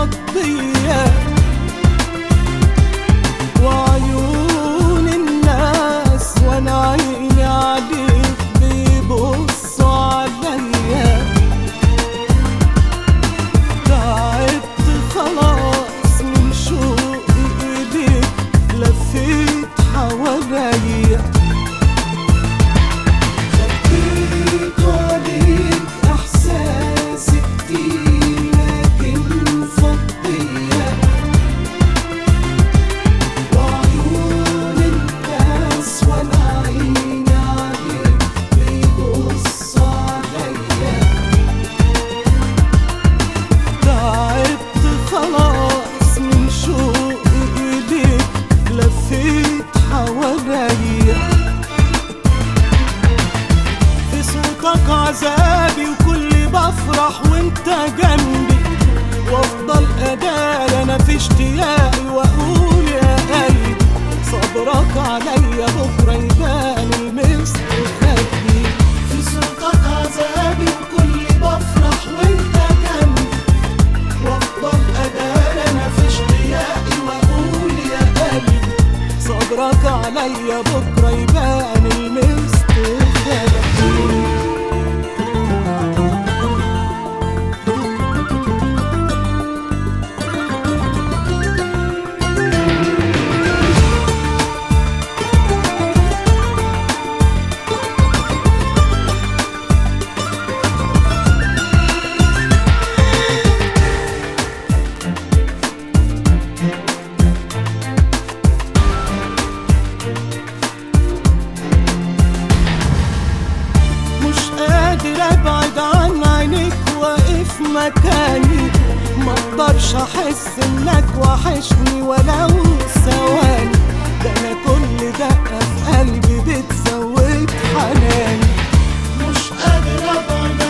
مفضية، وعيون الناس وانا عيني عليك بيبصوا عليا. تعبت خلاص من شوقي إليك، لفيت حواليا، خبيت عليك احساسي كتير لكن فضية، وعيون الناس وانا عيني عليك بيبصوا عليا. تعبت خلاص من شوقي إليك، لفيت حواليا. في صوتك عذابي وكل بفرح وانت جنبي، وافضل ادار انا في اشتياقي واقول يا قلبي صبرك عليا بكره يبان المستخبي. في صوتك عذابي وكل بفرح وانت جنبي، وافضل ادار انا في اشتياقي واقول يا قلبي صبرك عليا بكره يبان المستخبي. ابعد عن عينيك واقف مكاني، مقدرش احس انك وحشني ولو ثواني، ده انا كل دقة في قلبي بتزود حناني. مش قادر ابعد